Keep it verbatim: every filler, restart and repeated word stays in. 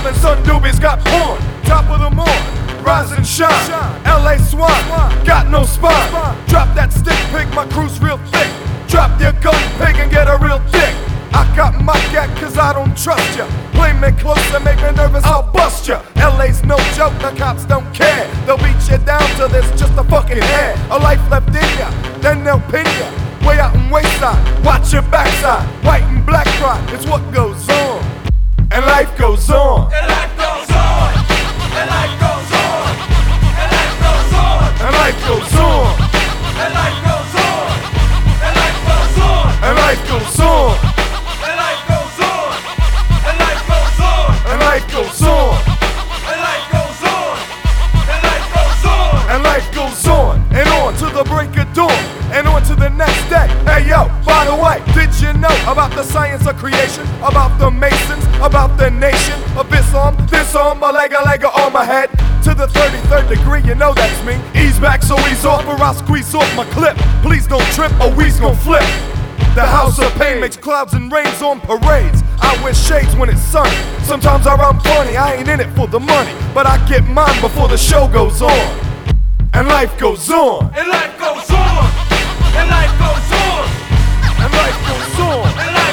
seven Sun Doobies got porn. Top of the morning, rise and shine. L A Swan, got no spine. Drop that stick pig, my crew's real thick. Drop your gun pig and get a real dick. I got my gat cause I don't trust ya. Play me close and make me nervous, I'll bust ya. L A's no joke, the cops don't care. They'll beat you down till there's just a fucking hair. A life left in ya, then they'll pin ya. Way out in wayside, watch your backside. White and black cry, it's what goes on. And life goes on. And life goes on. And life goes on. And life goes on. And life goes on. And life goes on. And life goes on. And life goes on. And life goes on. And life goes on. And life goes on. And life goes on. And life goes on. And life goes on and on to the break of dawn and on to the next day. Hey yo, by the way, did you know about the science of creation? About the Masons, about the nation? Of this arm, this arm, my leg, a leg on my head. To the thirty-third degree, you know that's me. Ease back so ease off or I'll squeeze off my clip. Please don't trip or we's gon' flip. The house of pain makes clouds and rains on parades. I wear shades when it's sunny. Sometimes I run funny, I ain't in it for the money, but I get mine before the show goes on. And life goes on. And life goes on. And life goes on. And life goes on. And life